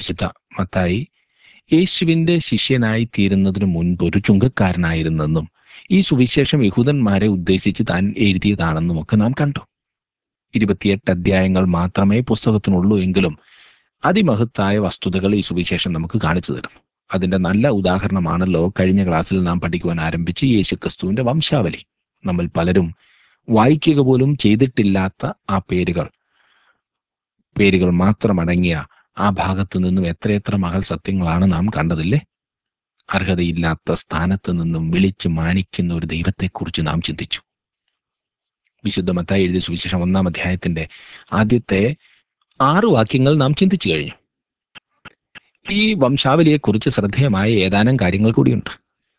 വിശുദ്ധ മത്തായി യേശുവിൻ്റെ ശിഷ്യനായി തീരുന്നതിന് മുൻപ് ഒരു ചുങ്കക്കാരനായിരുന്നെന്നും ഈ സുവിശേഷം യഹൂദന്മാരെ ഉദ്ദേശിച്ച് താൻ എഴുതിയതാണെന്നും ഒക്കെ നാം കണ്ടു. 28 അധ്യായങ്ങൾ മാത്രമേ പുസ്തകത്തിനുള്ളൂ എങ്കിലും അതിമഹത്തായ വസ്തുതകൾ ഈ സുവിശേഷം നമുക്ക് കാണിച്ചു തരുന്നു. അതിൻ്റെ നല്ല ഉദാഹരണമാണല്ലോ കഴിഞ്ഞ ക്ലാസ്സിൽ നാം പഠിക്കുവാൻ ആരംഭിച്ച് യേശുക്രിസ്തുവിൻ്റെ വംശാവലി. നമ്മൾ പലരും വായിക്കുക പോലും ചെയ്തിട്ടില്ലാത്ത ആ പേരുകൾ മാത്രമടങ്ങിയ ആ ഭാഗത്തു നിന്നും എത്രയെത്ര മഹൽ സത്യങ്ങളാണ് നാം കണ്ടതില്ലേ. അർഹതയില്ലാത്ത സ്ഥാനത്ത് നിന്നും വിളിച്ചു മാനിക്കുന്ന ഒരു ദൈവത്തെക്കുറിച്ച് നാം ചിന്തിച്ചു. വിശുദ്ധ മത്തായി എഴുതിയ സുവിശേഷം 1-ാം അധ്യായത്തിന്റെ ആദ്യത്തെ 6 വാക്യങ്ങൾ നാം ചിന്തിച്ചു കഴിഞ്ഞു. ഈ വംശാവലിയെക്കുറിച്ച് ശ്രദ്ധേയമായ ഏതാനും കാര്യങ്ങൾ കൂടിയുണ്ട്.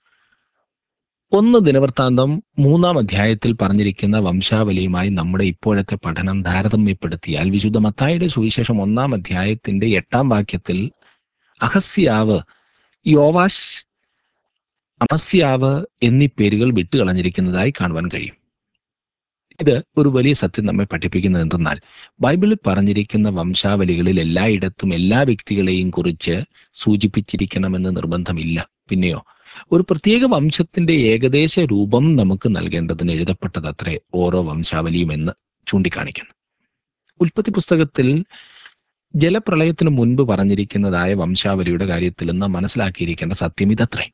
1 ദിനവൃത്താന്തം 3-ാം അധ്യായത്തിൽ പറഞ്ഞിരിക്കുന്ന വംശാവലിയുമായി നമ്മുടെ ഇപ്പോഴത്തെ പഠനം താരതമ്യപ്പെടുത്തിയാൽ വിശുദ്ധ മത്തായിയുടെ സുവിശേഷം 1-ാം അധ്യായത്തിന്റെ 8-ാം വാക്യത്തിൽ അഹസ്യാവ്, യോവാശ്, അമസ്യാവ് എന്നീ പേരുകൾ വിട്ടുകളഞ്ഞിരിക്കുന്നതായി കാണുവാൻ കഴിയും. ഇത് ഒരു വലിയ സത്യം നമ്മെ പഠിപ്പിക്കുന്നത് എന്തെന്നാൽ ബൈബിളിൽ പറഞ്ഞിരിക്കുന്ന വംശാവലികളിൽ എല്ലായിടത്തും എല്ലാ വ്യക്തികളെയും കുറിച്ച് സൂചിപ്പിച്ചിരിക്കണമെന്ന് നിർബന്ധമില്ല. പിന്നെയോ ഒരു പ്രത്യേക വംശത്തിന്റെ ഏകദേശ രൂപം നമുക്ക് നൽകേണ്ടതിന് എഴുതപ്പെട്ടതത്രേ ഓരോ വംശാവലിയും എന്ന് ചൂണ്ടിക്കാണിക്കുന്നു. ഉൽപ്പത്തി പുസ്തകത്തിൽ ജലപ്രളയത്തിന് മുൻപ് പറഞ്ഞിരിക്കുന്നതായ വംശാവലിയുടെ കാര്യത്തിൽ നിന്ന് മനസ്സിലാക്കിയിരിക്കേണ്ട സത്യം ഇതത്രേ.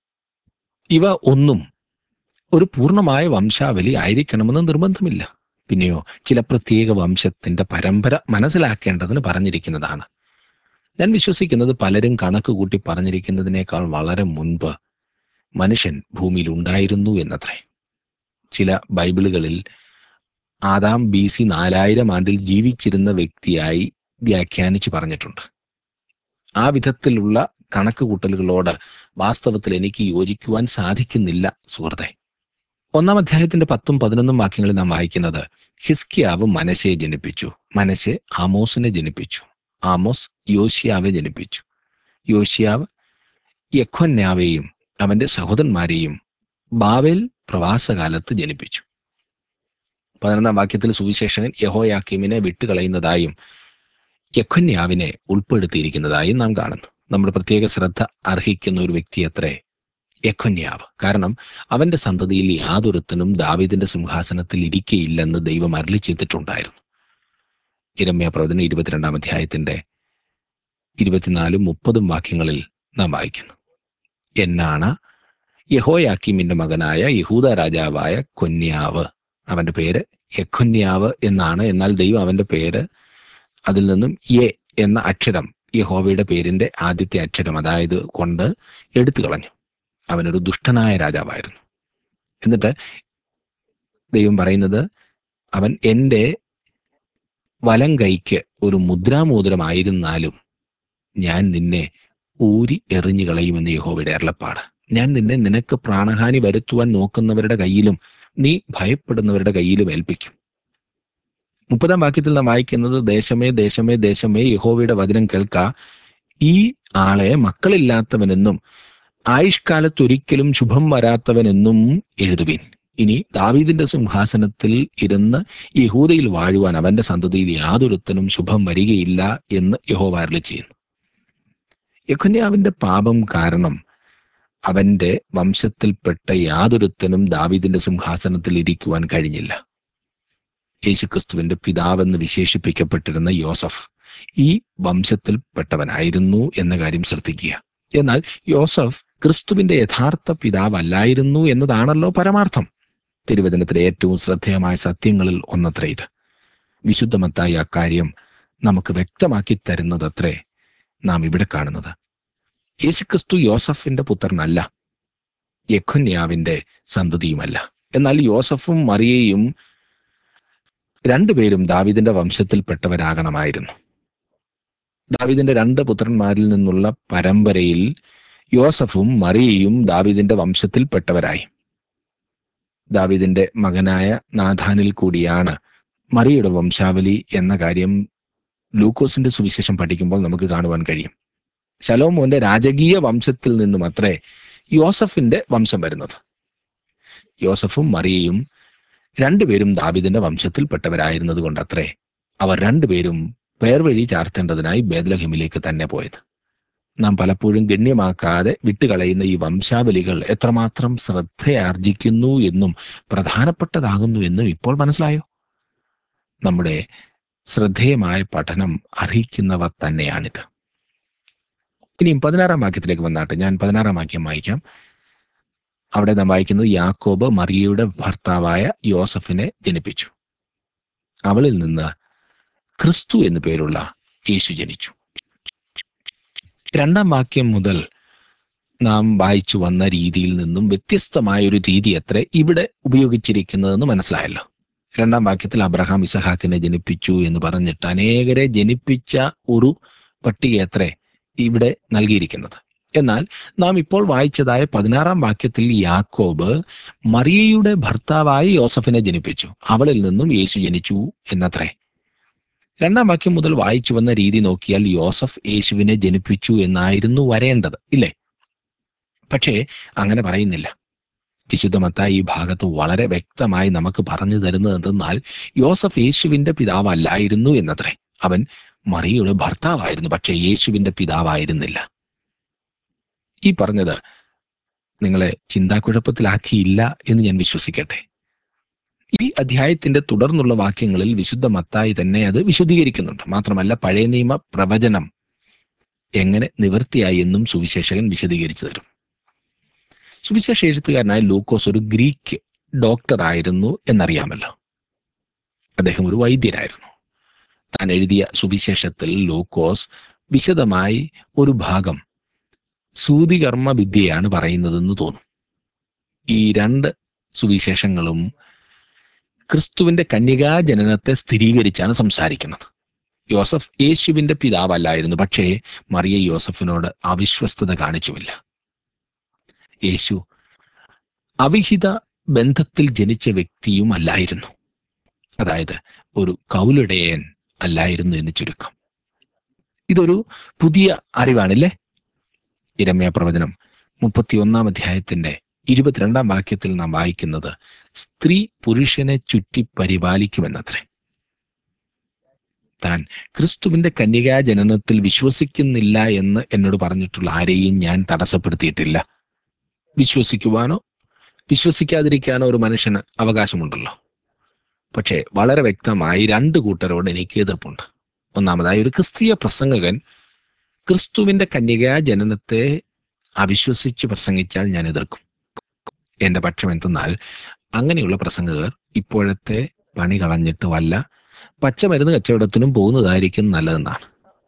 ഇവ ഒന്നും ഒരു പൂർണ്ണമായ വംശാവലി ആയിരിക്കണമെന്ന് നിർബന്ധമില്ല. പിന്നെയോ ചില പ്രത്യേക വംശത്തിന്റെ പരമ്പര മനസ്സിലാക്കേണ്ടതിന് പറഞ്ഞിരിക്കുന്നതാണ്. ഞാൻ വിശ്വസിക്കുന്നത് പലരും കണക്ക് കൂട്ടി പറഞ്ഞിരിക്കുന്നതിനേക്കാൾ വളരെ മുൻപ് മനുഷ്യൻ ഭൂമിയിൽ ഉണ്ടായിരുന്നു എന്നത്രേ. ചില ബൈബിളുകളിൽ ആദാം BC 4000 ആണ്ടിൽ ജീവിച്ചിരുന്ന വ്യക്തിയായി വ്യാഖ്യാനിച്ചു പറഞ്ഞിട്ടുണ്ട്. ആ വിധത്തിലുള്ള കണക്ക് കൂട്ടലുകളോട് വാസ്തവത്തിൽ എനിക്ക് യോജിക്കുവാൻ സാധിക്കുന്നില്ല സുഹൃത്തെ. 1-ാം അധ്യായത്തിന്റെ 10-ഉം 11-ഉം വാക്യങ്ങളിൽ നാം വായിക്കുന്നത് ഹിസ്കിയാവ് മനശ്ശയെ ജനിപ്പിച്ചു, മനശ്ശെ ആമോസിനെ ജനിപ്പിച്ചു, ആമോസ് യോശിയാവെ ജനിപ്പിച്ചു, യോശിയാവ് യെഖൊന്യാവെയും അവന്റെ സഹോദരന്മാരെയും ബാബേൽ പ്രവാസകാലത്ത് ജനിപ്പിച്ചു. 11-ാം വാക്യത്തിൽ സുവിശേഷകൻ യഹോയാക്കീമിനെ വിട്ടുകളയുന്നതായും യെഖൊന്യാവിനെ ഉൾപ്പെടുത്തിയിരിക്കുന്നതായും നാം കാണുന്നു. നമ്മുടെ പ്രത്യേക ശ്രദ്ധ അർഹിക്കുന്ന ഒരു വ്യക്തിയത്രേ യെഖൊന്യാവ്. കാരണം അവന്റെ സന്തതിയിൽ യാതൊരുത്തനും ദാവീദിന്റെ സിംഹാസനത്തിൽ ഇരിക്കയില്ലെന്ന് ദൈവം അരുളി ചെയ്തിട്ടുണ്ടായിരുന്നു. യിരെമ്യാ പ്രവചനം 22-ാം അധ്യായത്തിന്റെ 24-ഉം 30-ഉം വാക്യങ്ങളിൽ നാം വായിക്കുന്നു. എന്നാണ് യഹോയാക്കീമിന്റെ മകനായ യഹൂദ രാജാവായ കൊന്യാവ്, അവന്റെ പേര് യെഖൊന്യാവ് എന്നാണ്. എന്നാൽ ദൈവം അവന്റെ പേര് അതിൽ നിന്നും യെ എന്ന അക്ഷരം, യഹോവയുടെ പേരിന്റെ ആദ്യത്തെ അക്ഷരം അതായത് കൊണ്ട് എടുത്തു കളഞ്ഞു. അവനൊരു ദുഷ്ടനായ രാജാവായിരുന്നു. എന്നിട്ട് ദൈവം പറയുന്നത്, അവൻ എൻ്റെ വലം കൈക്ക് ഒരു മുദ്രാമോതിരമായിരുന്നാലും ഞാൻ നിന്നെ ഊരി എറിഞ്ഞു കളയുമെന്ന് യഹോവയുടെ അരുളപ്പാട്. ഞാൻ നിന്നെ നിനക്ക് പ്രാണഹാനി വരുത്തുവാൻ നോക്കുന്നവരുടെ കയ്യിലും നീ ഭയപ്പെടുന്നവരുടെ കയ്യിലും ഏൽപ്പിക്കും. 30-ാം വാക്യത്തിൽ നാം വായിക്കുന്നത്, ദേശമേ ദേശമേ ദേശമേ യഹോവയുടെ വചനം കേൾക്ക, ഈ ആളെ മക്കളില്ലാത്തവനെന്നും ആയുഷ്കാലത്തൊരിക്കലും ശുഭം വരാത്തവനെന്നും എഴുതുവിൻ. ഇനി ദാവീദിന്റെ സിംഹാസനത്തിൽ ഇരുന്ന് യഹൂദയിൽ വാഴുവാൻ അവന്റെ സന്തതിയിൽ യാതൊരുത്തനും ശുഭം വരികയില്ല എന്ന് യഹോവ അരുളി ചെയ്യുന്നു. യെഖൊന്യാവിന്റെ പാപം കാരണം അവന്റെ വംശത്തിൽപ്പെട്ട യാതൊരുത്തനും ദാവീദിന്റെ സിംഹാസനത്തിൽ ഇരിക്കുവാൻ കഴിഞ്ഞില്ല. യേശുക്രിസ്തുവിന്റെ പിതാവെന്ന് വിശേഷിപ്പിക്കപ്പെട്ടിരുന്ന യോസഫ് ഈ വംശത്തിൽപ്പെട്ടവനായിരുന്നു എന്ന കാര്യം ശ്രദ്ധിക്കുക. എന്നാൽ യോസഫ് ക്രിസ്തുവിന്റെ യഥാർത്ഥ പിതാവല്ലായിരുന്നു എന്നതാണല്ലോ പരമാർത്ഥം. തിരുവചനത്തിലെ ഏറ്റവും ശ്രദ്ധേയമായ സത്യങ്ങളിൽ ഒന്നത്രേ ഇത്. വിശുദ്ധ മത്തായി അക്കാര്യം നമുക്ക് വ്യക്തമാക്കി തരുന്നതത്രേ നാം ഇവിടെ കാണുന്നത്. യേശുക്രിസ്തു യോസഫിന്റെ പുത്രനല്ല, യെഖൊന്യാവിന്റെ സന്തതിയുമല്ല. എന്നാൽ യോസഫും മറിയയും രണ്ടുപേരും ദാവീദിന്റെ വംശത്തിൽപ്പെട്ടവരാകണമായിരുന്നു. ദാവീദിന്റെ 2 പുത്രന്മാരിൽ നിന്നുള്ള പരമ്പരയിൽ യോസഫും മറിയയും ദാവീദിന്റെ വംശത്തിൽപ്പെട്ടവരായി. ദാവീദിന്റെ മകനായ നാഥാനിൽ കൂടിയാണ് മറിയയുടെ വംശാവലി എന്ന കാര്യം ലൂക്കോസിന്റെ സുവിശേഷം പഠിക്കുമ്പോൾ നമുക്ക് കാണുവാൻ കഴിയും. ശലോമോന്റെ രാജകീയ വംശത്തിൽ നിന്നും അത്രേ യോസഫിന്റെ വംശം വരുന്നത്. യോസഫും മറിയയും രണ്ടുപേരും ദാവീദിന്റെ വംശത്തിൽപ്പെട്ടവരായിരുന്നത് കൊണ്ടത്രേ അവർ രണ്ടുപേരും പേർവഴി ചാർത്തേണ്ടതിനായി ബേത്ലഹേമിലേക്ക് തന്നെ പോയത്. നാം പലപ്പോഴും ഗണ്യമാക്കാതെ വിട്ടുകളയുന്ന ഈ വംശാവലികൾ എത്രമാത്രം ശ്രദ്ധയാർജിക്കുന്നു എന്നും പ്രധാനപ്പെട്ടതാകുന്നു എന്നും ഇപ്പോൾ മനസ്സിലായോ? നമ്മുടെ ശ്രദ്ധേയമായ പഠനം അർഹിക്കുന്നവ തന്നെയാണിത്. ഇനിയും 16 വാക്യത്തിലേക്ക് വന്നാട്ടെ. ഞാൻ 16 വാക്യം വായിക്കാം. അവിടെ നാം വായിക്കുന്നത്, യാക്കോബ് മറിയയുടെ ഭർത്താവായ യോസഫിനെ ജനിപ്പിച്ചു. അവളിൽ നിന്ന് ക്രിസ്തു എന്നു പേരുള്ള യേശു ജനിച്ചു. 2 വാക്യം മുതൽ നാം വായിച്ചു വന്ന രീതിയിൽ നിന്നും വ്യത്യസ്തമായ ഒരു രീതി അത്രേ ഇവിടെ ഉപയോഗിച്ചിരിക്കുന്നതെന്ന് മനസ്സിലായല്ലോ. 2 വാക്യത്തിൽ അബ്രഹാം ഇസഹാക്കിനെ ജനിപ്പിച്ചു എന്ന് പറഞ്ഞിട്ട് അനേകരെ ജനിപ്പിച്ച ഒരു പട്ടികയത്രേ ഇവിടെ നൽകിയിരിക്കുന്നത്. എന്നാൽ നാം ഇപ്പോൾ വായിച്ചതായ 16 വാക്യത്തിൽ യാക്കോബ് മറിയയുടെ ഭർത്താവായി യോസഫിനെ ജനിപ്പിച്ചു, അവളിൽ നിന്നും യേശു ജനിച്ചു എന്നത്രേ. 2 വാക്യം മുതൽ വായിച്ചു വന്ന രീതി നോക്കിയാൽ യോസഫ് യേശുവിനെ ജനിപ്പിച്ചു എന്നായിരുന്നു വരേണ്ടത്, ഇല്ലേ? പക്ഷേ അങ്ങനെ പറയുന്നില്ല. വിശുദ്ധ മത്തായി ഈ ഭാഗത്ത് വളരെ വ്യക്തമായി നമുക്ക് പറഞ്ഞു തരുന്നത് എന്തെന്നാൽ യോസഫ് യേശുവിന്റെ പിതാവല്ലായിരുന്നു എന്നത്രേ. അവൻ മറിയയുടെ ഭർത്താവായിരുന്നു, പക്ഷേ യേശുവിന്റെ പിതാവായിരുന്നില്ല. ഈ പറഞ്ഞത് നിങ്ങളെ ചിന്താക്കുഴപ്പത്തിലാക്കിയില്ല എന്ന് ഞാൻ വിശ്വസിക്കട്ടെ. ഈ അധ്യായത്തിന്റെ തുടർന്നുള്ള വാക്യങ്ങളിൽ വിശുദ്ധ മത്തായി തന്നെ അത് വിശദീകരിക്കുന്നുണ്ട്. മാത്രമല്ല പഴയ നിയമ പ്രവചനം എങ്ങനെ നിവൃത്തിയായി എന്നും സുവിശേഷകൻ വിശദീകരിച്ചു തരും. സുവിശേഷ എഴുത്തുകാരനായ ലൂക്കോസ് ഒരു ഗ്രീക്ക് ഡോക്ടർ ആയിരുന്നു എന്നറിയാമല്ലോ. അദ്ദേഹം ഒരു വൈദ്യനായിരുന്നു. താൻ എഴുതിയ സുവിശേഷത്തിൽ ലൂക്കോസ് വിശദമായി ഒരു ഭാഗം സൂതികർമ്മ വിദ്യയാണ് പറയുന്നതെന്ന് തോന്നും. ഈ 2 സുവിശേഷങ്ങളും ക്രിസ്തുവിന്റെ കന്യകാജനനത്തെ സ്ഥിരീകരിച്ചാണ് സംസാരിക്കുന്നത്. യോസഫ് യേശുവിന്റെ പിതാവല്ലായിരുന്നു, പക്ഷേ മറിയ യോസഫിനോട് അവിശ്വസ്തത കാണിച്ചുമില്ല. യേശു അവിഹിത ബന്ധത്തിൽ ജനിച്ച വ്യക്തിയും അല്ലായിരുന്നു, അതായത് ഒരു കൗലിടയൻ അല്ലായിരുന്നു എന്ന് ചുരുക്കം. ഇതൊരു പുതിയ അറിവാണില്ലേ? യിരെമ്യാ പ്രവചനം 31 അധ്യായത്തിന്റെ 22 വാക്യത്തിൽ നാം വായിക്കുന്നത്, സ്ത്രീ പുരുഷനെ ചുറ്റി പരിപാലിക്കുമെന്നത്രേ. താൻ ക്രിസ്തുവിന്റെ കന്യകാജനനത്തിൽ വിശ്വസിക്കുന്നില്ല എന്ന് എന്നോട് പറഞ്ഞിട്ടുള്ള ആരെയും ഞാൻ തടസ്സപ്പെടുത്തിയിട്ടില്ല. വിശ്വസിക്കുവാനോ വിശ്വസിക്കാതിരിക്കാനോ ഒരു മനുഷ്യന് അവകാശമുണ്ടല്ലോ. പക്ഷേ വളരെ വ്യക്തമായി 2 കൂട്ടരോട് എനിക്ക് എതിർപ്പുണ്ട്. ഒന്നാമതായി, ഒരു ക്രിസ്തീയ പ്രസംഗകൻ ക്രിസ്തുവിന്റെ കന്യകാജനനത്തെ അവിശ്വസിച്ച് പ്രസംഗിച്ചാൽ ഞാൻ എതിർക്കും. എന്റെ പക്ഷം എന്തെന്നാൽ, അങ്ങനെയുള്ള പ്രസംഗകർ ഇപ്പോഴത്തെ പണി കളഞ്ഞിട്ട് വല്ല പച്ചമരുന്ന് കച്ചവടത്തിനും പോകുന്നതായിരിക്കും നല്ലതെന്നാണ്.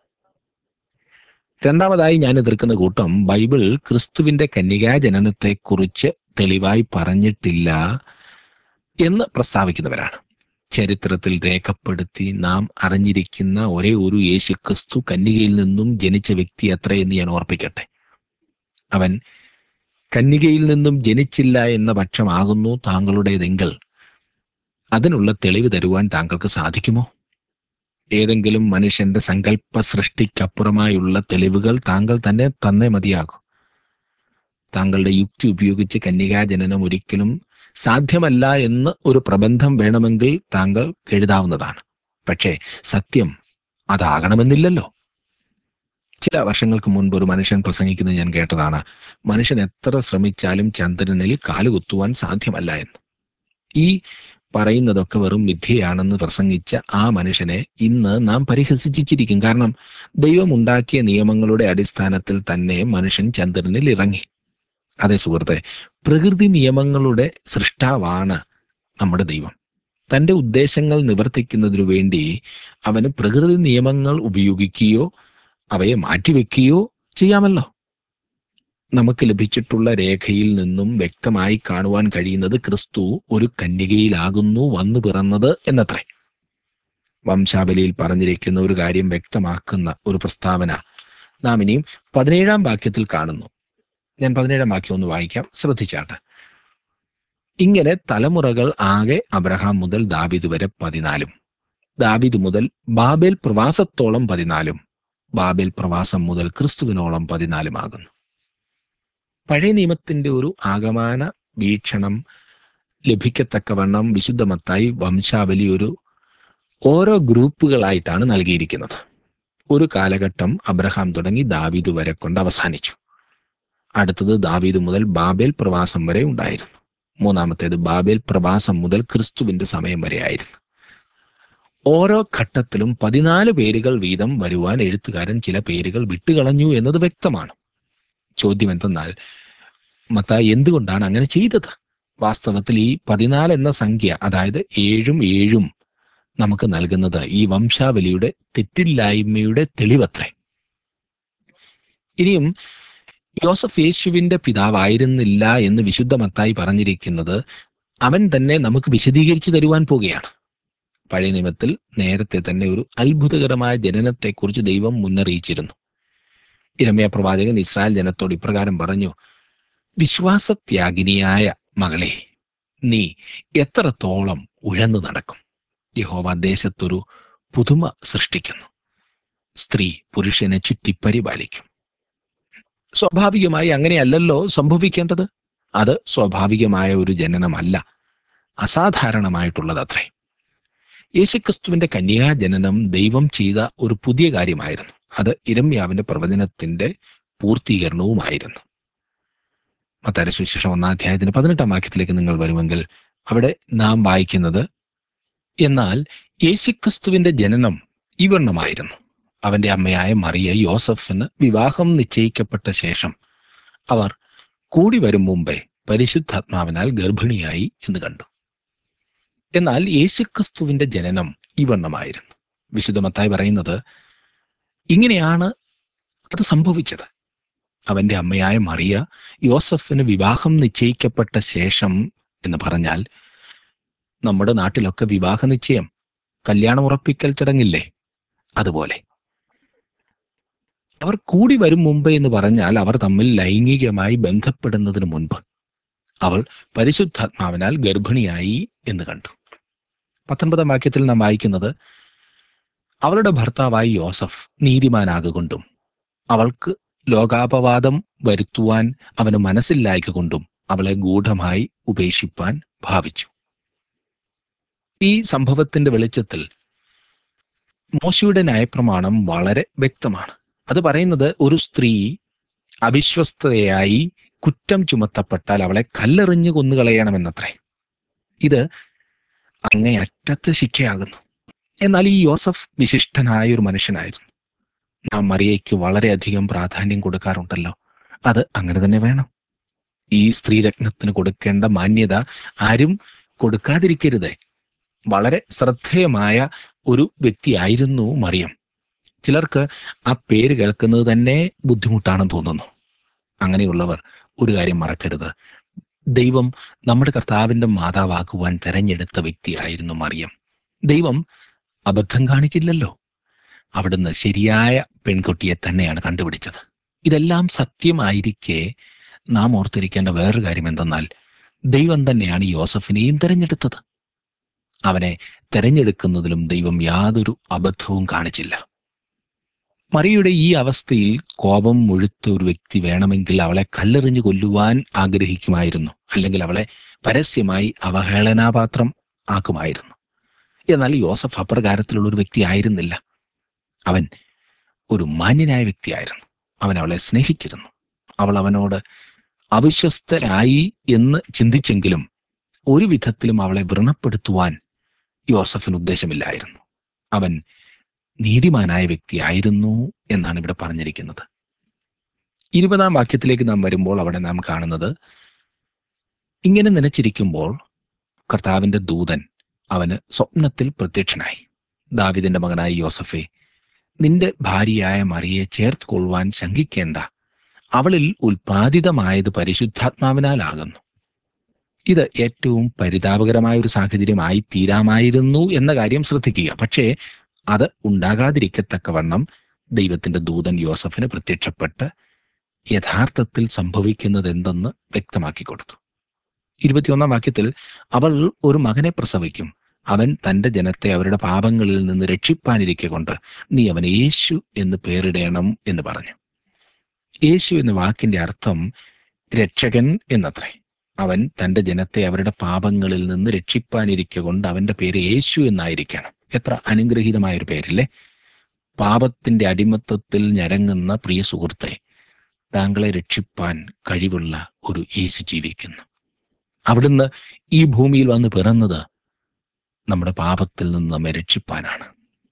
രണ്ടാമതായി ഞാൻ എതിർക്കുന്ന കൂട്ടം ബൈബിൾ ക്രിസ്തുവിന്റെ കന്യകാജനനത്തെക്കുറിച്ച് തെളിവായി പറഞ്ഞിട്ടില്ല എന്ന് പ്രസ്താവിക്കുന്നവരാണ്. ചരിത്രത്തിൽ രേഖപ്പെടുത്തി നാം അറിഞ്ഞിരിക്കുന്ന ഒരേ ഒരു യേശു ക്രിസ്തു കന്യകയിൽ നിന്നും ജനിച്ച വ്യക്തി അത്രയെന്ന് ഞാൻ ഓർപ്പിക്കട്ടെ. അവൻ കന്യകയിൽ നിന്നും ജനിച്ചില്ല എന്ന പക്ഷമാകുന്നു താങ്കളുടേതെങ്കിൽ അതിനുള്ള തെളിവ് തരുവാൻ താങ്കൾക്ക് സാധിക്കുമോ? ഏതെങ്കിലും മനുഷ്യന്റെ സങ്കല്പ സൃഷ്ടിക്കപ്പുറമായുള്ള തെളിവുകൾ താങ്കൾ തന്നെ തന്നേ മതിയാകും. താങ്കളുടെ യുക്തി ഉപയോഗിച്ച് കന്യകാജനനം ഒരിക്കലും സാധ്യമല്ല എന്ന് ഒരു പ്രബന്ധം വേണമെങ്കിൽ താങ്കൾ എഴുതാവുന്നതാണ്. പക്ഷേ സത്യം അതാകണമെന്നില്ലല്ലോ. ചില വർഷങ്ങൾക്ക് മുൻപ് ഒരു മനുഷ്യൻ പ്രസംഗിക്കുന്നത് ഞാൻ കേട്ടതാണ്, മനുഷ്യൻ എത്ര ശ്രമിച്ചാലും ചന്ദ്രനിൽ കാലുകുത്തുവാൻ സാധ്യമല്ല എന്ന്. ഈ പറയുന്നതൊക്കെ വെറും മിഥ്യയാണെന്ന് പ്രസംഗിച്ച ആ മനുഷ്യനെ ഇന്ന് നാം പരിഹസിച്ചിരിക്കും. കാരണം ദൈവം ഉണ്ടാക്കിയ നിയമങ്ങളുടെ അടിസ്ഥാനത്തിൽ തന്നെ മനുഷ്യൻ ചന്ദ്രനിൽ ഇറങ്ങി. അതെ സുഹൃത്തെ, പ്രകൃതി നിയമങ്ങളുടെ സൃഷ്ടാവാണ് നമ്മുടെ ദൈവം. തൻ്റെ ഉദ്ദേശങ്ങൾ നിവർത്തിക്കുന്നതിനു വേണ്ടി അവന് പ്രകൃതി നിയമങ്ങൾ ഉപയോഗിക്കുകയോ അവയെ മാറ്റിവെക്കുകയോ ചെയ്യാമല്ലോ. നമുക്ക് ലഭിച്ചിട്ടുള്ള രേഖയിൽ നിന്നും വ്യക്തമായി കാണുവാൻ കഴിയുന്നത് ക്രിസ്തു ഒരു കന്യകയിലാകുന്നു വന്നു പിറന്നത് എന്നത്രേ. വംശാവലിയിൽ പറഞ്ഞിരിക്കുന്ന ഒരു കാര്യം വ്യക്തമാക്കുന്ന ഒരു പ്രസ്താവന നാം ഇനിയും 17 വാക്യത്തിൽ കാണുന്നു. ഞാൻ 17 വാക്യം ഒന്ന് വായിക്കാം, ശ്രദ്ധിച്ചാട്ടെ. ഇങ്ങനെ തലമുറകൾ ആകെ അബ്രഹാം മുതൽ ദാവീദ് വരെ 14, ദാവീദ് മുതൽ ബാബേൽ പ്രവാസത്തോളം 14, ബാബേൽ പ്രവാസം മുതൽ ക്രിസ്തുവിനോളം 14 ആകുന്നു. പഴയ നിയമത്തിന്റെ ഒരു ആഗമന വീക്ഷണം ലഭിക്കത്തക്കവണ്ണം വിശുദ്ധ മത്തായി വംശാവലി ഓരോ ഗ്രൂപ്പുകളായിട്ടാണ് നൽകിയിരിക്കുന്നത്. ഒരു കാലഘട്ടം അബ്രഹാം തുടങ്ങി ദാവീദ് വരെ കൊണ്ട് അവസാനിച്ചു. അടുത്തത് ദാവീദ് മുതൽ ബാബേൽ പ്രവാസം വരെ ഉണ്ടായിരുന്നു. മൂന്നാമത്തേത് ബാബേൽ പ്രവാസം മുതൽ ക്രിസ്തുവിന്റെ സമയം വരെ ആയിരുന്നു. ഓരോ ഘട്ടത്തിലും 14 പേരുകൾ വീതം വരുവാൻ എഴുത്തുകാരൻ ചില പേരുകൾ വിട്ടുകളഞ്ഞു എന്നത് വ്യക്തമാണ്. ചോദ്യം എന്തെന്നാൽ, മത്തായി എന്തുകൊണ്ടാണ് അങ്ങനെ ചെയ്തത്? വാസ്തവത്തിൽ ഈ 14 എന്ന സംഖ്യ, അതായത് 7 7 നമുക്ക് നൽകുന്നത് ഈ വംശാവലിയുടെ തെറ്റില്ലായ്മയുടെ തെളിവത്രേ. ഇനിയും യോസഫ് യേശുവിന്റെ പിതാവായിരുന്നില്ല എന്ന് വിശുദ്ധ മത്തായി പറഞ്ഞിരിക്കുന്നത് അവൻ തന്നെ നമുക്ക് വിശദീകരിച്ചു തരുവാൻ പോകുകയാണ്. പഴയ നിയമത്തിൽ നേരത്തെ തന്നെ ഒരു അത്ഭുതകരമായ ജനനത്തെക്കുറിച്ച് ദൈവം മുന്നറിയിച്ചിരുന്നു. യിരെമ്യാ പ്രവാചകൻ ഇസ്രായേൽ ജനത്തോട് ഇപ്രകാരം പറഞ്ഞു: വിശ്വാസത്യാഗിനിയായ മകളെ, നീ എത്രത്തോളം ഉഴന്നു നടക്കും? യഹോവ ദേശത്തൊരു പുതുമ സൃഷ്ടിക്കുന്നു, സ്ത്രീ പുരുഷനെ ചുറ്റി പരിപാലിക്കും. സ്വാഭാവികമായി അങ്ങനെയല്ലല്ലോ സംഭവിക്കേണ്ടത്. അത് സ്വാഭാവികമായ ഒരു ജനനമല്ല, അസാധാരണമായിട്ടുള്ളതത്രേ. യേശുക്രിസ്തുവിന്റെ കന്യാജനനം ദൈവം ചെയ്ത ഒരു പുതിയ കാര്യമായിരുന്നു. അത് യിരെമ്യാവിന്റെ പ്രവചനത്തിന്റെ പൂർത്തീകരണവുമായിരുന്നു. മത്തായിയുടെ സുവിശേഷം 1-ാം അധ്യായത്തിന് 18-ാം വാക്യത്തിലേക്ക് നിങ്ങൾ വരുമെങ്കിൽ അവിടെ നാം വായിക്കുന്നത്, എന്നാൽ യേശുക്രിസ്തുവിന്റെ ജനനം ഇവണ്ണമായിരുന്നു. അവന്റെ അമ്മയായ മറിയ യോസഫിന് വിവാഹം നിശ്ചയിക്കപ്പെട്ട ശേഷം അവർ കൂടി വരും മുമ്പേ പരിശുദ്ധാത്മാവിനാൽ ഗർഭിണിയായി എന്ന് കണ്ടു. എന്നാൽ യേശുക്രിസ്തുവിന്റെ ജനനം ഇവണ്ണമായിരുന്നു. വിശുദ്ധ മത്തായി പറയുന്നത് ഇങ്ങനെയാണ് അത് സംഭവിച്ചത്. അവന്റെ അമ്മയായ മറിയ യോസഫിന് വിവാഹം നിശ്ചയിക്കപ്പെട്ട ശേഷം എന്ന് പറഞ്ഞാൽ, നമ്മുടെ നാട്ടിലൊക്കെ വിവാഹ നിശ്ചയം, കല്യാണം ഉറപ്പിക്കൽ ചടങ്ങില്ലേ, അതുപോലെ. അവർ കൂടി വരും മുമ്പ് എന്ന് പറഞ്ഞാൽ അവർ തമ്മിൽ ലൈംഗികമായി ബന്ധപ്പെടുന്നതിന് മുൻപ് അവൾ പരിശുദ്ധാത്മാവിനാൽ ഗർഭിണിയായി എന്ന് കണ്ടു. 19-ാം വാക്യത്തിൽ നാം വായിക്കുന്നത്, അവളുടെ ഭർത്താവായി യോസഫ് നീതിമാനാകൊണ്ടും അവൾക്ക് ലോകാപവാദം വരുത്തുവാൻ അവന് മനസ്സില്ലായ്കൊണ്ടും അവളെ ഗൂഢമായി ഉപേക്ഷിപ്പാൻ ഭാവിച്ചു. ഈ സംഭവത്തിന്റെ വെളിച്ചത്തിൽ മോശയുടെ ന്യായപ്രമാണം വളരെ വ്യക്തമാണ്. അത് പറയുന്നത് ഒരു സ്ത്രീ അവിശ്വസ്തയായി കുറ്റം ചുമത്തപ്പെട്ടാൽ അവളെ കല്ലെറിഞ്ഞ് കൊന്നുകളയണമെന്നത്രേ. ഇത് അങ്ങേയറ്റത്തെ ശിക്ഷയാകുന്നു. എന്നാൽ ഈ യോസഫ് വിശിഷ്ടനായ ഒരു മനുഷ്യനായിരുന്നു. നാം മറിയയ്ക്ക് വളരെയധികം പ്രാധാന്യം കൊടുക്കാറുണ്ടല്ലോ. അത് അങ്ങനെ തന്നെ വേണം. ഈ സ്ത്രീരത്നത്തിന് കൊടുക്കേണ്ട മാന്യത ആരും കൊടുക്കാതിരിക്കരുതേ. വളരെ ശ്രദ്ധേയമായ ഒരു വ്യക്തിയായിരുന്നു മറിയം. ചിലർക്ക് ആ പേര് കേൾക്കുന്നത് തന്നെ ബുദ്ധിമുട്ടാണെന്ന് തോന്നുന്നു. അങ്ങനെയുള്ളവർ ഒരു കാര്യം മറക്കരുത്, ദൈവം നമ്മുടെ കർത്താവിൻ്റെ മാതാവാകുവാൻ തെരഞ്ഞെടുത്ത വ്യക്തിയായിരുന്നു മറിയം. ദൈവം അബദ്ധം കാണിക്കില്ലല്ലോ. അവിടുന്ന് ശരിയായ പെൺകുട്ടിയെ തന്നെയാണ് കണ്ടുപിടിച്ചത്. ഇതെല്ലാം സത്യമായിരിക്കെ നാം ഓർത്തിരിക്കേണ്ട വേറൊരു കാര്യം എന്തെന്നാൽ, ദൈവം തന്നെയാണ് യോസഫിനെയും തിരഞ്ഞെടുത്തത്. അവനെ തിരഞ്ഞെടുക്കുന്നതിലും ദൈവം യാതൊരു അബദ്ധവും കാണിച്ചില്ല. മറിയയുടെ ഈ അവസ്ഥയിൽ കോപം മുഴുത്ത ഒരു വ്യക്തി വേണമെങ്കിൽ അവളെ കല്ലെറിഞ്ഞ് കൊല്ലുവാൻ ആഗ്രഹിക്കുമായിരുന്നു, അല്ലെങ്കിൽ അവളെ പരസ്യമായി അവഹേളനാപാത്രം ആക്കുമായിരുന്നു. എന്നാൽ യോസഫ് അപ്രകാരത്തിലുള്ള ഒരു വ്യക്തി ആയിരുന്നില്ല. അവൻ ഒരു മാന്യനായ വ്യക്തിയായിരുന്നു. അവൻ അവളെ സ്നേഹിച്ചിരുന്നു. അവൾ അവനോട് അവിശ്വസ്തരായി എന്ന് ചിന്തിച്ചെങ്കിലും ഒരു വിധത്തിലും അവളെ വ്രണപ്പെടുത്തുവാൻ യോസഫിന് ഉദ്ദേശമില്ലായിരുന്നു. അവൻ നീതിമാനായ വ്യക്തിയായിരുന്നു എന്നാണ് ഇവിടെ പറഞ്ഞിരിക്കുന്നത്. 20-ാം വാക്യത്തിലേക്ക് നാം വരുമ്പോൾ അവിടെ നാം കാണുന്നത്, ഇങ്ങനെ നനച്ചിരിക്കുമ്പോൾ കർത്താവിൻ്റെ ദൂതൻ അവന് സ്വപ്നത്തിൽ പ്രത്യക്ഷനായി. ദാവീദിന്റെ മകനായ യോസഫേ, നിന്റെ ഭാര്യയായ മറിയയെ ചേർത്ത് കൊള്ളുവാൻ ശങ്കിക്കേണ്ട. അവളിൽ ഉൽപാദിതമായത് പരിശുദ്ധാത്മാവിനാലാകുന്നു. ഇത് ഏറ്റവും പരിതാപകരമായ ഒരു സാഹചര്യമായി തീരാമായിരുന്നു എന്ന കാര്യം ശ്രദ്ധിക്കുക. പക്ഷേ അത് ഉണ്ടാകാതിരിക്കത്തക്കവണ്ണം ദൈവത്തിന്റെ ദൂതൻ യോസഫിന് പ്രത്യക്ഷപ്പെട്ട് യഥാർത്ഥത്തിൽ സംഭവിക്കുന്നത് എന്തെന്ന് വ്യക്തമാക്കി കൊടുത്തു. 21-ാം വാക്യത്തിൽ, അവൾ ഒരു മകനെ പ്രസവിക്കും, അവൻ തൻ്റെ ജനത്തെ അവരുടെ പാപങ്ങളിൽ നിന്ന് രക്ഷിപ്പാനിരിക്കെ കൊണ്ട് നീ അവന് യേശു എന്ന് പേരിടേണം എന്ന് പറഞ്ഞു. യേശു എന്ന വാക്കിന്റെ അർത്ഥം രക്ഷകൻ എന്നത്രേ. അവൻ തൻ്റെ ജനത്തെ അവരുടെ പാപങ്ങളിൽ നിന്ന് രക്ഷിപ്പാനിരിക്കെ കൊണ്ട് അവൻ്റെ പേര് യേശു എന്നായിരിക്കണം. എത്ര അനുഗ്രഹീതമായൊരു പേരില്ലേ. പാപത്തിന്റെ അടിമത്തത്തിൽ ഞരങ്ങുന്ന പ്രിയ സുഹൃത്തെ, താങ്കളെ രക്ഷിപ്പാൻ കഴിവുള്ള ഒരു യേശു ജീവിക്കുന്നു. അവിടുന്ന് ഈ ഭൂമിയിൽ വന്ന് പിറന്നത് നമ്മുടെ പാപത്തിൽ നിന്ന് നമ്മെ രക്ഷിപ്പാനാണ്.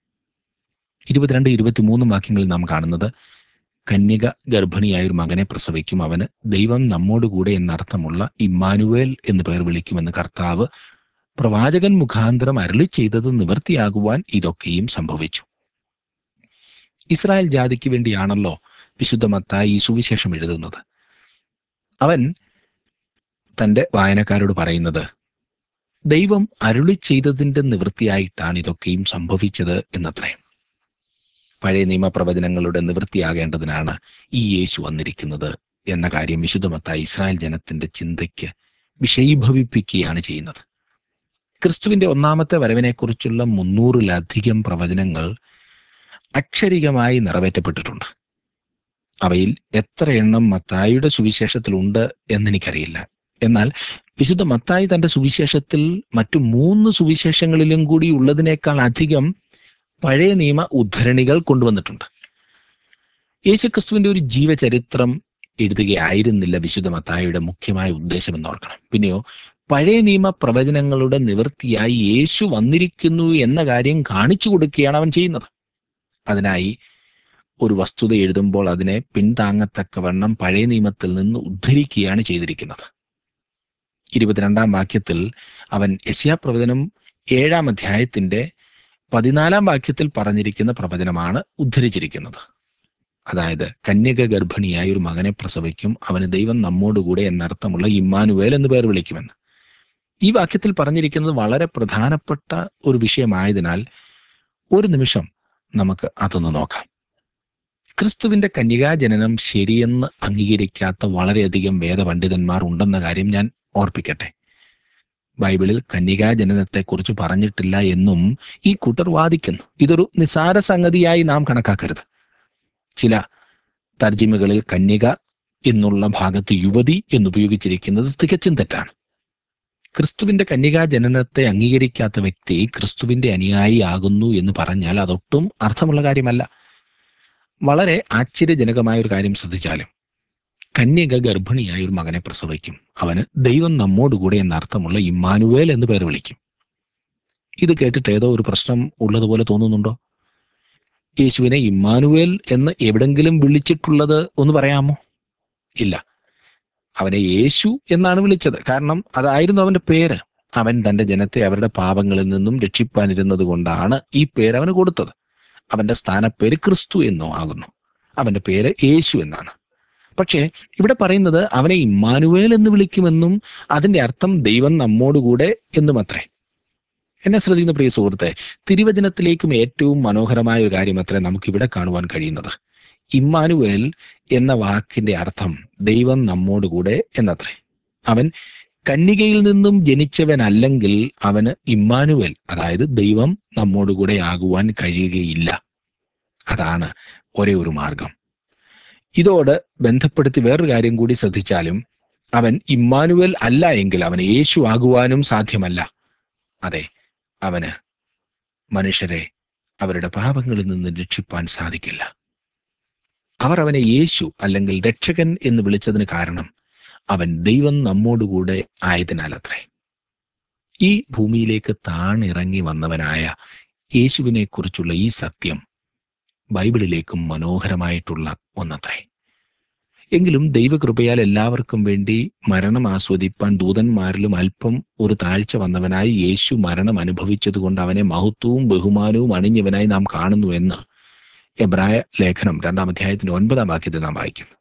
22-23 വാക്യങ്ങളിൽ നാം കാണുന്നത്, കന്യക ഗർഭിണിയായ ഒരു മകനെ പ്രസവിക്കും, അവന് ദൈവം നമ്മോടുകൂടെ എന്നർത്ഥമുള്ള ഇമ്മാനുവേൽ എന്ന് പേർ വിളിക്കുമെന്ന് കർത്താവ് പ്രവാചകൻ മുഖാന്തരം അരുളി ചെയ്തത് നിവൃത്തിയാകുവാൻ ഇതൊക്കെയും സംഭവിച്ചു. ഇസ്രായേൽ ജാതിക്ക് വേണ്ടിയാണല്ലോ വിശുദ്ധ മത്തായി ഈ സുവിശേഷം എഴുതുന്നത്. അവൻ തൻ്റെ വായനക്കാരോട് പറയുന്നത്, ദൈവം അരുളി ചെയ്തതിൻ്റെ നിവൃത്തിയായിട്ടാണ് ഇതൊക്കെയും സംഭവിച്ചത് എന്നത്രേ. പഴയ നിയമപ്രവചനങ്ങളുടെ നിവൃത്തിയാകേണ്ടതിനാണ് ഈ യേശു വന്നിരിക്കുന്നത് എന്ന കാര്യം വിശുദ്ധ മത്തായി ഇസ്രായേൽ ജനത്തിന്റെ ചിന്തയ്ക്ക് വിഷയീഭവിപ്പിക്കുകയാണ് ചെയ്യുന്നത്. ക്രിസ്തുവിന്റെ ഒന്നാമത്തെ വരവിനെക്കുറിച്ചുള്ള 300-ലധികം പ്രവചനങ്ങൾ അക്ഷരികമായി നിറവേറ്റപ്പെട്ടിട്ടുണ്ട്. അവയിൽ എത്ര എണ്ണം മത്തായിയുടെ സുവിശേഷത്തിലുണ്ട് എന്നെനിക്കറിയില്ല. എന്നാൽ വിശുദ്ധ മത്തായി തന്റെ സുവിശേഷത്തിൽ മറ്റു 3 സുവിശേഷങ്ങളിലും കൂടി ഉള്ളതിനേക്കാൾ അധികം പഴയ നിയമ ഉദ്ധരണികൾ കൊണ്ടുവന്നിട്ടുണ്ട്. യേശുക്രിസ്തുവിന്റെ ഒരു ജീവചരിത്രം എഴുതുകയായിരുന്നില്ല വിശുദ്ധ മത്തായിയുടെ മുഖ്യമായ ഉദ്ദേശം എന്നോർക്കണം. പിന്നെയോ പഴയ നിയമ പ്രവചനങ്ങളുടെ നിവൃത്തിയായി യേശു വന്നിരിക്കുന്നു എന്ന കാര്യം കാണിച്ചു കൊടുക്കുകയാണ് അവൻ ചെയ്യുന്നത്. അതിനായി ഒരു വസ്തുത എഴുതുമ്പോൾ അതിനെ പിന്താങ്ങത്തക്കവണ്ണം പഴയ നിയമത്തിൽ നിന്ന് ഉദ്ധരിക്കുകയാണ് ചെയ്തിരിക്കുന്നത്. 22-ാം വാക്യത്തിൽ അവൻ യെശയ്യാ പ്രവചനം 7-ാം അധ്യായത്തിന്റെ 14-ാം വാക്യത്തിൽ പറഞ്ഞിരിക്കുന്ന പ്രവചനമാണ് ഉദ്ധരിച്ചിരിക്കുന്നത്. അതായത്, കന്യക ഗർഭിണിയായ ഒരു മകനെ പ്രസവിക്കും, അവന് ദൈവം നമ്മോടുകൂടെ എന്നർത്ഥമുള്ള ഇമ്മാനുവേൽ എന്ന് പേർ വിളിക്കുമെന്ന്. ഈ വാക്യത്തിൽ പറഞ്ഞിരിക്കുന്നത് വളരെ പ്രധാനപ്പെട്ട ഒരു വിഷയമായതിനാൽ ഒരു നിമിഷം നമുക്ക് അതൊന്ന് നോക്കാം. ക്രിസ്തുവിന്റെ കന്യകാജനനം ശരിയെന്ന് അംഗീകരിക്കാത്ത വളരെയധികം വേദപണ്ഡിതന്മാർ ഉണ്ടെന്ന കാര്യം ഞാൻ ഓർപ്പിക്കട്ടെ. ബൈബിളിൽ കന്യകാജനനത്തെക്കുറിച്ച് പറഞ്ഞിട്ടില്ല എന്നും ഈ കൂട്ടർ വാദിക്കുന്നു. ഇതൊരു നിസാര സംഗതിയായി നാം കണക്കാക്കരുത്. ചില തർജിമകളിൽ കന്യക എന്നുള്ള ഭാഗത്ത് യുവതി എന്നുപയോഗിച്ചിരിക്കുന്നത് തികച്ചും തെറ്റാണ്. ക്രിസ്തുവിന്റെ കന്യകാജനനത്തെ അംഗീകരിക്കാത്ത വ്യക്തി ക്രിസ്തുവിന്റെ അനുയായി ആകുന്നു എന്ന് പറഞ്ഞാൽ അതൊട്ടും അർത്ഥമുള്ള കാര്യമല്ല. വളരെ ആശ്ചര്യജനകമായ ഒരു കാര്യം ശ്രദ്ധിച്ചാലും, കന്യക ഗർഭിണിയായ ഒരു മകനെ പ്രസവിക്കും, അവന് ദൈവം നമ്മോടുകൂടെ എന്നർത്ഥമുള്ള ഇമ്മാനുവേൽ എന്ന് പേർ വിളിക്കും. ഇത് കേട്ടിട്ട് ഏതോ ഒരു പ്രശ്നം ഉള്ളതുപോലെ തോന്നുന്നുണ്ടോ? യേശുവിനെ ഇമ്മാനുവേൽ എന്ന് എവിടെങ്കിലും വിളിച്ചിട്ടുള്ളത് ഒന്ന് പറയാമോ? ഇല്ല. അവനെ യേശു എന്നാണ് വിളിച്ചത്. കാരണം അതായിരുന്നു അവന്റെ പേര്. അവൻ തന്റെ ജനത്തെ അവരുടെ പാപങ്ങളിൽ നിന്നും രക്ഷിപ്പാനിരുന്നത് കൊണ്ടാണ് ഈ പേര് അവന് കൊടുത്തത്. അവന്റെ സ്ഥാനപ്പേര് ക്രിസ്തു എന്നോ ആകുന്നു. അവന്റെ പേര് യേശു എന്നാണ്. പക്ഷേ ഇവിടെ പറയുന്നത് അവനെ ഇമ്മാനുവേൽ എന്ന് വിളിക്കുമെന്നും അതിന്റെ അർത്ഥം ദൈവം നമ്മോടുകൂടെ എന്നും അത്രേ. എന്നെ ശ്രദ്ധിക്കുന്ന പ്രിയ സുഹൃത്തെ, തിരുവചനത്തിലേക്കും ഏറ്റവും മനോഹരമായ ഒരു കാര്യം അത്രേ നമുക്കിവിടെ കാണുവാൻ കഴിയുന്നത്. ഇമ്മാനുവേൽ എന്ന വാക്കിന്റെ അർത്ഥം ദൈവം നമ്മോടുകൂടെ എന്നത്രേ. അവൻ കന്യകയിൽ നിന്നും ജനിച്ചവനല്ലെങ്കിൽ അവന് ഇമ്മാനുവേൽ, അതായത് ദൈവം നമ്മോടുകൂടെ ആകുവാൻ കഴിയുകയില്ല. അതാണ് ഒരേ ഒരു മാർഗം. ഇതോട് ബന്ധപ്പെടുത്തി വേറൊരു കാര്യം കൂടി ശ്രദ്ധിച്ചാലും, അവൻ ഇമ്മാനുവേൽ അല്ല എങ്കിൽ അവന് യേശു ആകുവാനും സാധ്യമല്ല. അതെ, അവന് മനുഷ്യരെ അവരുടെ പാപങ്ങളിൽ നിന്ന് രക്ഷിപ്പാൻ സാധിക്കില്ല. അവർ അവനെ യേശു അല്ലെങ്കിൽ രക്ഷകൻ എന്ന് വിളിച്ചതിന് കാരണം അവൻ ദൈവം നമ്മോടുകൂടെ ആയതിനാലത്രേ. ഈ ഭൂമിയിലേക്ക് താണിറങ്ങി വന്നവനായ യേശുവിനെ കുറിച്ചുള്ള ഈ സത്യം ബൈബിളിലേക്കും മനോഹരമായിട്ടുള്ള ഒന്നത്രേ. എങ്കിലും ദൈവകൃപയാൽ എല്ലാവർക്കും വേണ്ടി മരണം ആസ്വദിപ്പാൻ ദൂതന്മാരിലും അല്പം ഒരു താഴ്ച വന്നവനായി യേശു മരണം അനുഭവിച്ചതുകൊണ്ട് അവനെ മഹത്വവും ബഹുമാനവും അണിഞ്ഞവനായി നാം കാണുന്നു എന്ന് എബ്രായ ലേഖനം 2-ാം അധ്യായത്തിന്റെ 9-ാം വാക്യത്തിൽ നാം വായിക്കുന്നു.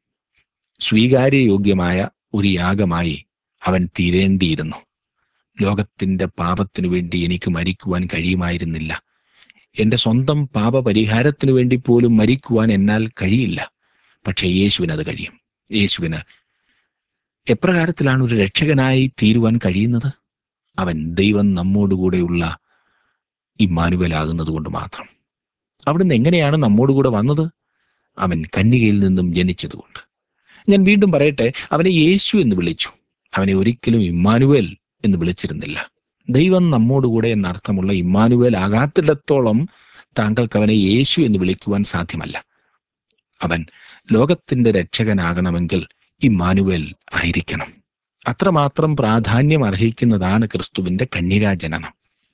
സ്വീകാര്യയോഗ്യമായ ഒരു യാഗമായി അവൻ തീരേണ്ടിയിരുന്നു. ലോകത്തിന്റെ പാപത്തിനു വേണ്ടി എനിക്ക് മരിക്കുവാൻ കഴിയുമായിരുന്നില്ല. എൻ്റെ സ്വന്തം പാപപരിഹാരത്തിനു വേണ്ടി പോലും മരിക്കുവാൻ എന്നാൽ കഴിയില്ല. പക്ഷേ യേശുവിന് അത് കഴിയും. യേശുവിന് എപ്രകാരത്തിലാണ് ഒരു രക്ഷകനായി തീരുവാൻ കഴിയുന്നത്? അവൻ ദൈവം നമ്മോടുകൂടെയുള്ള ഇമ്മാനുവേലാകുന്നത് കൊണ്ട് മാത്രം. അവിടുന്ന് എങ്ങനെയാണ് നമ്മോടുകൂടെ വന്നത്? അവൻ കന്യകയിൽ നിന്നും ജനിച്ചതുകൊണ്ട്. ഞാൻ വീണ്ടും പറയട്ടെ, അവനെ യേശു എന്ന് വിളിച്ചു. അവനെ ഒരിക്കലും ഇമ്മാനുവേൽ എന്ന് വിളിച്ചിരുന്നില്ല. ദൈവം നമ്മോടുകൂടെ എന്നർത്ഥമുള്ള ഇമ്മാനുവേൽ ആകാത്തിടത്തോളം താങ്കൾക്ക് അവനെ യേശു എന്ന് വിളിക്കുവാൻ സാധ്യമല്ല. അവൻ ലോകത്തിന്റെ രക്ഷകനാകണമെങ്കിൽ ഇമ്മാനുവേൽ ആയിരിക്കണം. അത്രമാത്രം പ്രാധാന്യം അർഹിക്കുന്നതാണ് ക്രിസ്തുവിന്റെ കന്യകാജനനം.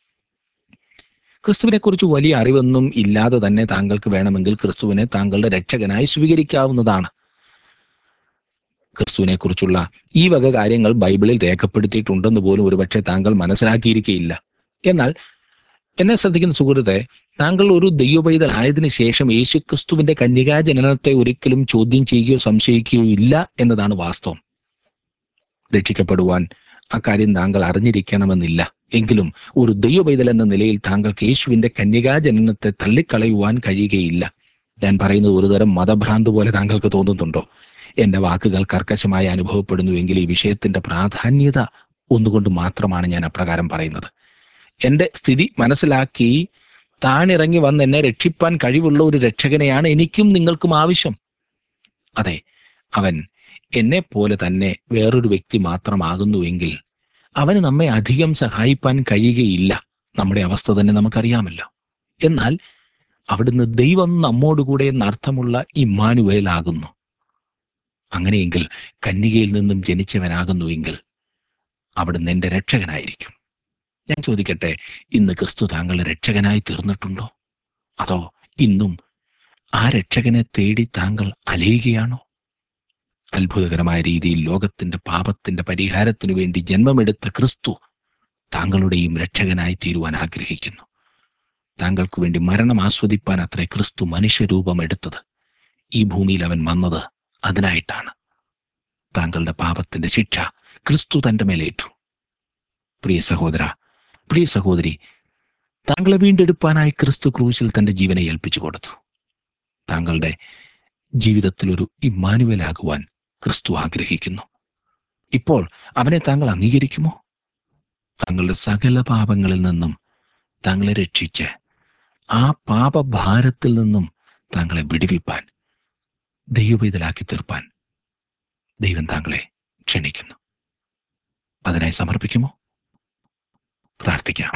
ക്രിസ്തുവിനെക്കുറിച്ച് വലിയ അറിവൊന്നും ഇല്ലാതെ തന്നെ താങ്കൾക്ക് വേണമെങ്കിൽ ക്രിസ്തുവിനെ താങ്കളുടെ രക്ഷകനായി സ്വീകരിക്കാവുന്നതാണ്. ക്രിസ്തുവിനെ കുറിച്ചുള്ള ഈ വക കാര്യങ്ങൾ ബൈബിളിൽ രേഖപ്പെടുത്തിയിട്ടുണ്ടെന്ന് പോലും ഒരുപക്ഷെ താങ്കൾ മനസ്സിലാക്കിയിരിക്കുകയില്ല. എന്നാൽ എന്നെ ശ്രദ്ധിക്കുന്ന സുഹൃത്തെ, താങ്കൾ ഒരു ദൈവപൈതലായതിനു ശേഷം യേശുക്രിസ്തുവിന്റെ കന്യകാജനനത്തെ ഒരിക്കലും ചോദ്യം ചെയ്യുകയോ സംശയിക്കുകയോ ഇല്ല എന്നതാണ് വാസ്തവം. രക്ഷിക്കപ്പെടുവാൻ അക്കാര്യം താങ്കൾ അറിഞ്ഞിരിക്കണമെന്നില്ല. എങ്കിലും ഒരു ദൈവപൈതൽ എന്ന നിലയിൽ താങ്കൾക്ക് യേശുവിന്റെ കന്യകാജനനത്തെ തള്ളിക്കളയുവാൻ കഴിയുകയില്ല. ഞാൻ പറയുന്നത് ഒരുതരം മതഭ്രാന്ത് പോലെ താങ്കൾക്ക് തോന്നുന്നുണ്ടോ? എന്റെ വാക്കുകൾ കർക്കശമായി അനുഭവപ്പെടുന്നുവെങ്കിൽ ഈ വിഷയത്തിന്റെ പ്രാധാന്യത ഒന്നുകൊണ്ട് മാത്രമാണ് ഞാൻ അപ്രകാരം പറയുന്നത്. എന്റെ സ്ഥിതി മനസ്സിലാക്കി താണിറങ്ങി വന്ന് എന്നെ രക്ഷിപ്പാൻ കഴിവുള്ള ഒരു രക്ഷകനെയാണ് എനിക്കും നിങ്ങൾക്കും ആവശ്യം. അതെ, അവൻ എന്നെപ്പോലെ തന്നെ വേറൊരു വ്യക്തി മാത്രമാകുന്നുവെങ്കിൽ അവന് നമ്മെ അധികം സഹായിപ്പാൻ കഴിയുകയില്ല. നമ്മുടെ അവസ്ഥ തന്നെ നമുക്കറിയാമല്ലോ. എന്നാൽ അവിടുന്ന് ദൈവം നമ്മോടുകൂടെ എന്നർത്ഥമുള്ള ഇമ്മാനുവേലാകുന്നു. അങ്ങനെയെങ്കിൽ കന്യകയിൽ നിന്നും ജനിച്ചവനാകുന്നുവെങ്കിൽ അവിടുന്ന് എൻ്റെ രക്ഷകനായിരിക്കും. ഞാൻ ചോദിക്കട്ടെ, ഇന്ന് ക്രിസ്തു താങ്കളുടെ രക്ഷകനായി തീർന്നിട്ടുണ്ടോ? അതോ ഇന്നും ആ രക്ഷകനെ തേടി താങ്കൾ അലയുകയാണോ? അത്ഭുതകരമായ രീതിയിൽ ലോകത്തിന്റെ പാപത്തിന്റെ പരിഹാരത്തിനു വേണ്ടി ജന്മമെടുത്ത ക്രിസ്തു താങ്കളുടെയും രക്ഷകനായി തീരുവാൻ ആഗ്രഹിക്കുന്നു. താങ്കൾക്ക് വേണ്ടി മരണം ആസ്വദിപ്പാൻ അത്രേ ക്രിസ്തു മനുഷ്യരൂപം എടുത്തത്. ഈ ഭൂമിയിൽ അവൻ വന്നത് അതിനായിട്ടാണ്. താങ്കളുടെ പാപത്തിന്റെ ശിക്ഷ ക്രിസ്തു തന്റെ മേലേറ്റു. പ്രിയ സഹോദര, പ്രിയ സഹോദരി, താങ്കളെ വീണ്ടെടുപ്പാനായി ക്രിസ്തു ക്രൂശിൽ തന്റെ ജീവനെ ഏൽപ്പിച്ചു കൊടുത്തു. താങ്കളുടെ ജീവിതത്തിൽ ഒരു ഇമ്മാനുവേലാകുവാൻ ക്രിസ്തു ആഗ്രഹിക്കുന്നു. ഇപ്പോൾ അവനെ താങ്കൾ അംഗീകരിക്കുമോ? താങ്കളുടെ സകല പാപങ്ങളിൽ നിന്നും താങ്കളെ രക്ഷിച്ച് ആ പാപഭാരത്തിൽ നിന്നും താങ്കളെ വിടുവിപ്പാൻ, ദൈവപൈതലാക്കി തീർപ്പാൻ ദൈവം താങ്കളെ ക്ഷണിക്കുന്നു. അതിനായി സമർപ്പിക്കുമോ? പ്രാർത്ഥിക്കാം.